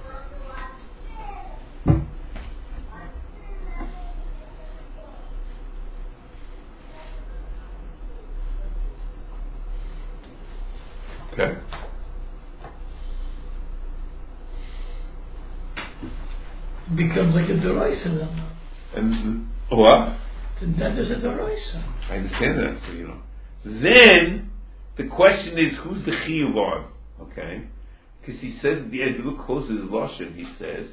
Okay. It becomes like a deraisa then. And what? That is a deraisa. I understand that, so you know. Then the question is, who's the chiyuv on? Okay. Because he says at the end, look close to his lashon, he says,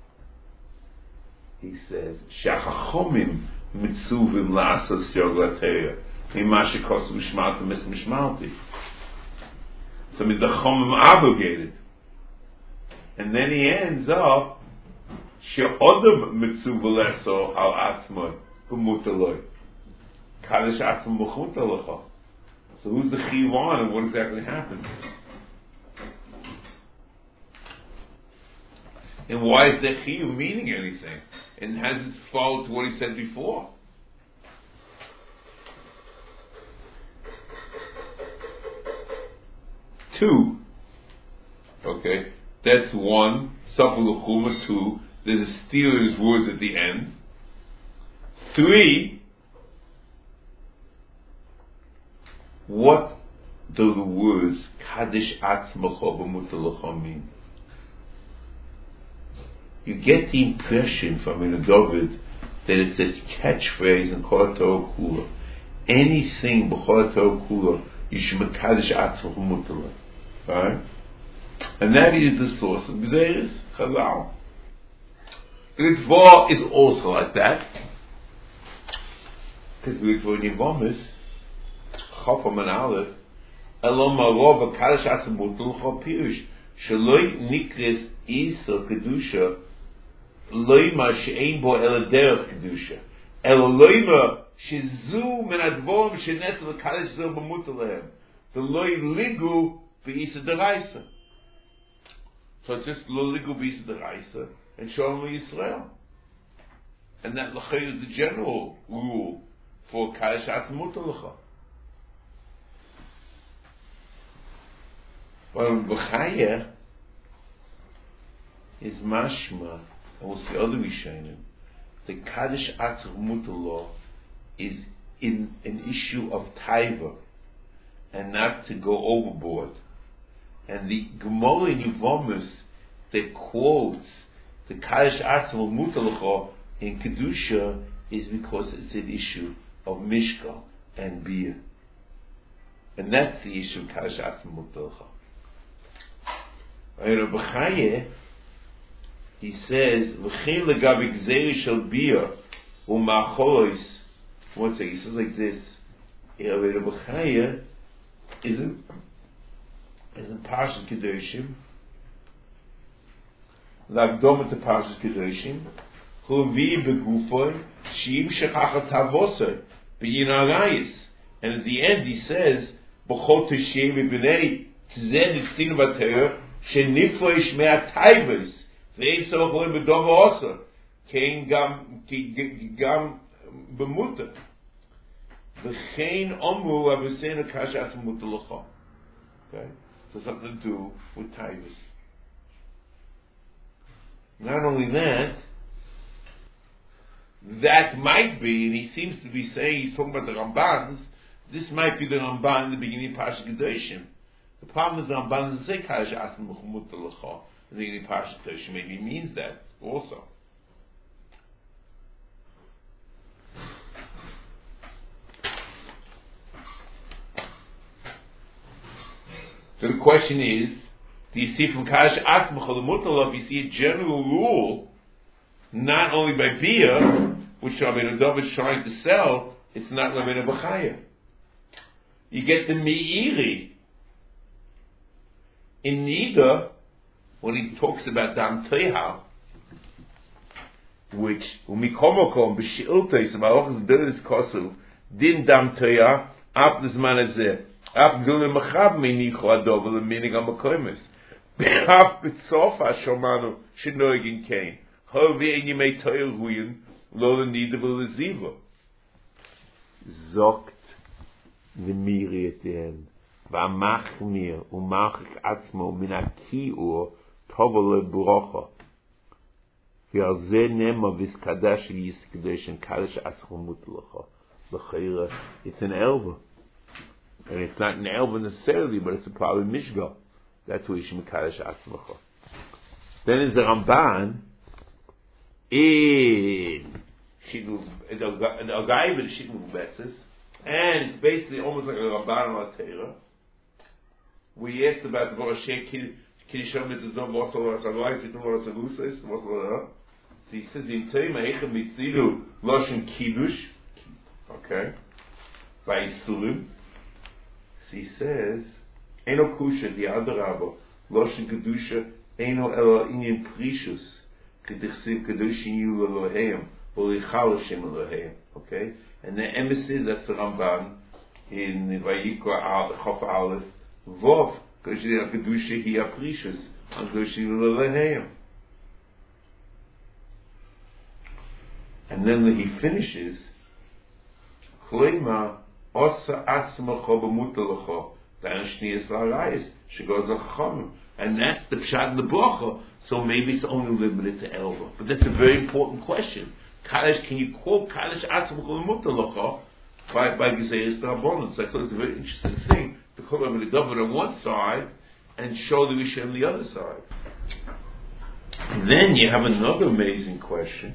he says, Shachachomim mitzuvim la'asas yoglateya mima shekosu mishmalti es mishmalti. So I mean, the chomim obligated. And then he ends up, she'odem mitzuv leso al atzmoi b'mutaloi kadosh atzmo b'chutalacha. So who's the chiyuv on and what exactly happens? And why is that chiyuv meaning anything? And has it followed to what he said before? Two. Okay, that's one. Saful Chuma. Two. There's a steal in his words at the end. Three. What do the words Kaddish Atzmacha B'Mutalacha mean? You get the impression from in David that it's this catchphrase in Kol Torah Kula. Anything b'Kol Torah Kula, you should be Kaddish Atzmacha B'Mutalacha. Right? And that is the source of Gzeres Chazal. The Ritva is also like that. Because the Ritva in Yevomis, Chafam and Aleph, Elom Marov Kaddish Atzmacha B'Mutalacha Pirush Shaloi nikres Isa kedusha loima she'ein bo el derech kedusha el loima shezu min advom shenes l'kadosh zo b'mutar lehem the loy ligu b'isa deraisa. So it's just lo ligu b'isa deraisa and shalom Yisrael, and that l'chayr is the general rule for kadosh atzmo mutar lecha. But in Bechaya is mashma, and we'll see other Rishonim, the Kaddish Atzur Mutar law is in an issue of taiva, and not to go overboard. And the Gemara in Yevamos that quotes the Kaddish Atzur Mutar in Kedusha is because it's an issue of Mishkal and Beer. And that's the issue of Kaddish Atzur Mutar. In Bechaya, he says, "V'chein legabi gzeri shel bia u'ma'acholos." One second, he says like this. In Bechaya is in is in Parshas Kedoshim, l'agdoma to Parshas Kedoshim, chuvi begufoy sheim shechachat havosay b'yin arayis, and at the end he says, "B'chol teshem b'nei tzed tzinu b'teir." שנפרש מהטייבס ואין סוף רואים בדומה עושה כן גם גם במוטה וכן אמרו אבוסינו כאשר אתם מוטה לך. Okay, so something to do with taivas. Not only that, that might be, and he seems to be saying, he's talking about the Rambans, this might be the Ramban in the beginning of Parashat Kedoshim. The problem is the Ramban doesn't say Kaddish Atzmo Mutar Lecha in the beginning of Parashat Kedoshim. Maybe he means that also. So the question is, do you see from Kaddish Atzmo Mutar Lecha, you see a general rule, not only by Bia, which Rabbeinu Dov is trying to sell, it's not Rabbeinu Bechaya. You get the Meiri. In Nida, when he talks about Dam Teha, which umikomokom b'shi'ulteis ma'ochas delis kosu din Dam Teha af l'zman hazeh af g'ul mechab minichu adov l'minig ha'makomis b'chaf b'tzofa shomanu shenoigin kain hovi ein yimei Teha huyin lo l'nida v'leziva zokt v'miri at the end v'amachmir u'machik atzmo min ha'ki'ur tovo le'brocha v'alzeh nema v'skadash v'yiskadash and kaddish atzmo mutar lecha l'chayra. It's an elva, and it's not an elva necessarily, but it's a part of Mishgal. That's why you should kaddish atzmo lecha. Then is the Ramban in Shidduch, in the Agayv and Shidduch Betzis, and it's basically almost like a Ramban on Torah. We asked about the Vorasheh Kiddushim Mitzvah Vosol Rasagoi Titul Rasagusis Vosol. So he says in Torah Ma'echem Mitzilu Loshen Kiddush. Okay, by Isulim. So he says Eno Kusha the other Rabba Loshen Kedusha Eno Elo Inyan Prishus Kedichsiv Kedushin Yu Eloheim V'Lichal Hashem Eloheim. Okay, and the emissaries, that's the Ramban in Vayikra Chof Aleph Vov, Kedusha Kedusha Hi Aprishus and Kedusha Eloheim. And then he finishes Chleima Osa Atzma Cho B'Mutar Lecha Dan Shniyas L'Arayis Shegoz L'Chachamim, and that's the Pshat in the Bracha. So maybe it's only limited to Elva, but that's a very important question. Kaddish, can you quote Kaddish Atzmo Mutar Lecha by by Gezeres D'Rabbanan? So I thought it's a very interesting thing to quote Rabbi David on one side and show the Rishon on the other side. And then you have another amazing question.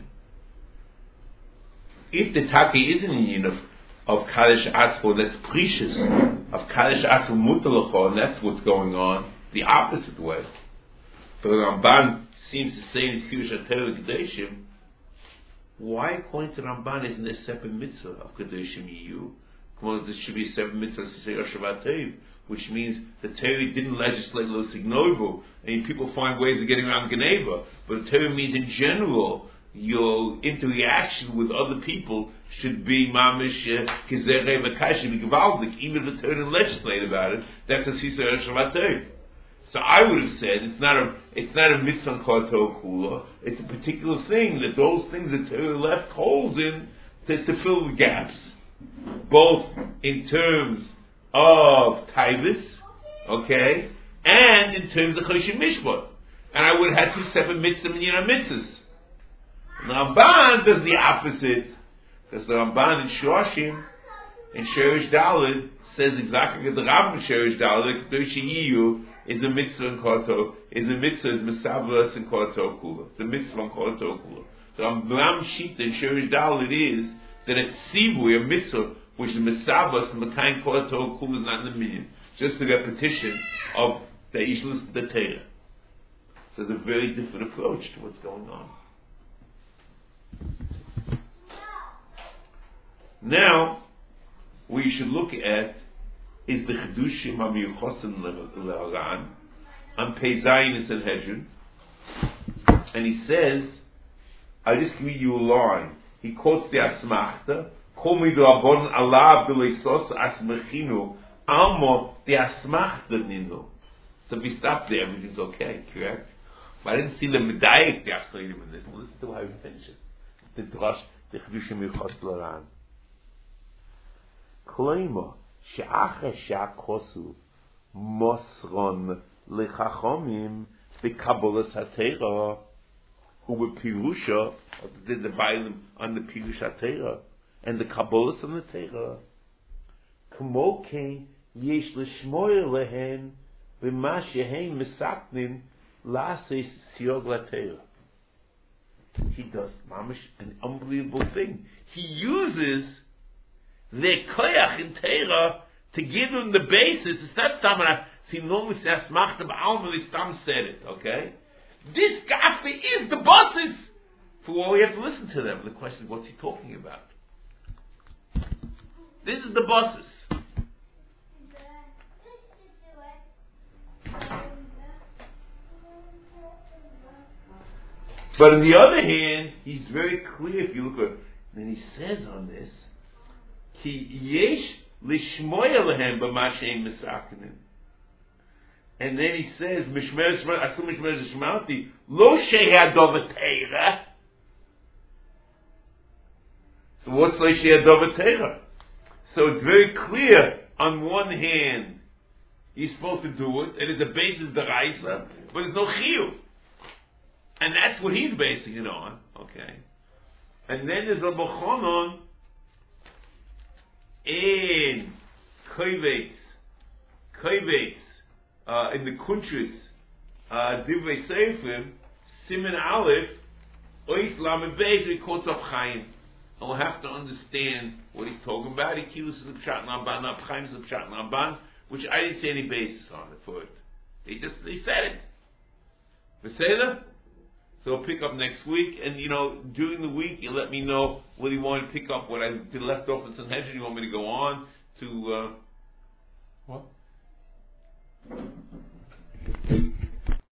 If the Taki is an union of of Kaddish Atzmo that's precious, of Kaddish Atzmo Mutar Lecha, and that's what's going on the opposite way. But the Ramban seems to say in Kiddush HaTorah Kedeshim, why, according to Ramban, isn't there a separate mitzvah of Kedoshim Yiyu? Come on, there should be seven mitzvahs to say Shabbat Tov, which means the Torah didn't legislate Lo Signovo. I mean, people find ways of getting around Geneva, but the Torah means in general, your interaction with other people should be mamish kizerei v'kai, should be gewaldig. Even if the Torah didn't legislate about it, that's a Sisra Shabbat Tov. So I would have said it's not a it's not a mitzvah koto kula. It's a particular thing that those things that Torah left holes in to, to fill the gaps, both in terms of taivus, okay, and in terms of choshim mishpat. And I would have had two separate mitzvah and yinah mitzvahs. The Ramban does the opposite, because the Ramban in Shoshim, in Sherish Daled, says exactly what the Rambam in Sherish Daled, the Kedosh Yiyu is a mitzvah in Koto, is a mitzvah, is Mesavlas in Koto Kula. It's a mitzvah in Koto Kula. The Rambam Shita in Sherish Daled is that it's Sivui, a mitzvah, which is Mesavlas and Mekain Koto Kula is not in the minyan. Just the repetition of the Ishlus the Torah. So it's a very different approach to what's going on. Now, what you should look at is the Chedushim HaMiyuchosim Le'Haran on Pei Zayin in Sanhedrin, and he says, I'll just read you a line. He quotes the Asmachta, Kol Midrabon Alav D'Leisos Asmachinu Almo the Asmachta Ninu. So if we stop there, everything's okay, correct? But I didn't see the Medayik the Asmachim in this. Well, listen to how he finishes. The Drash, the Chedushim HaMiyuchosim Le'Haran. Kloima she'achar she'akosu mosron lechachomim b'kabolas haTorah u'b'pirusha, did the Bailim on the Pirush haTorah and the Kabbalas on the Torah. Kmo kein yesh l'shmoyer lehen b'ma she'hein misaknin la'aseh siyog laTorah. He does mamish an unbelievable thing. He uses their koyach in Torah to give them the basis. It's not something he normally says smachta ba'alma, they stam said it, okay? This gafe is the basis for what we have to listen to them. The question is, what's he talking about? This is the basis. But on the other hand, he's very clear if you look at it. And he says on this, Ki yesh lishmoya lehem b'ma she'en misaknin. And then he says, Mishmer Asu Mishmer Shmalti Lo Shehadov Teira. So what's Lo Shehadov Teira? So it's very clear. On one hand, you're supposed to do it, and it's a basis deraisa, but there's no chiyuv, and that's what he's basing it on. Okay, and then there's a bochonon in kovetz, kovetz. Uh, in the Kuntris, uh, Divrei Seifrim, Siman Aleph, Ois Lamed Beis, he quotes up Chaim. And we'll have to understand what he's talking about. He kills the Pshat Ramban, not Chaim's the Pshat Ramban, which I didn't see any basis on it for it. He just, he said it. Beseda? So we'll pick up next week, and you know, during the week, you let me know whether you want to pick up what I did left off in Sanhedrin. You want me to go on to, uh, what?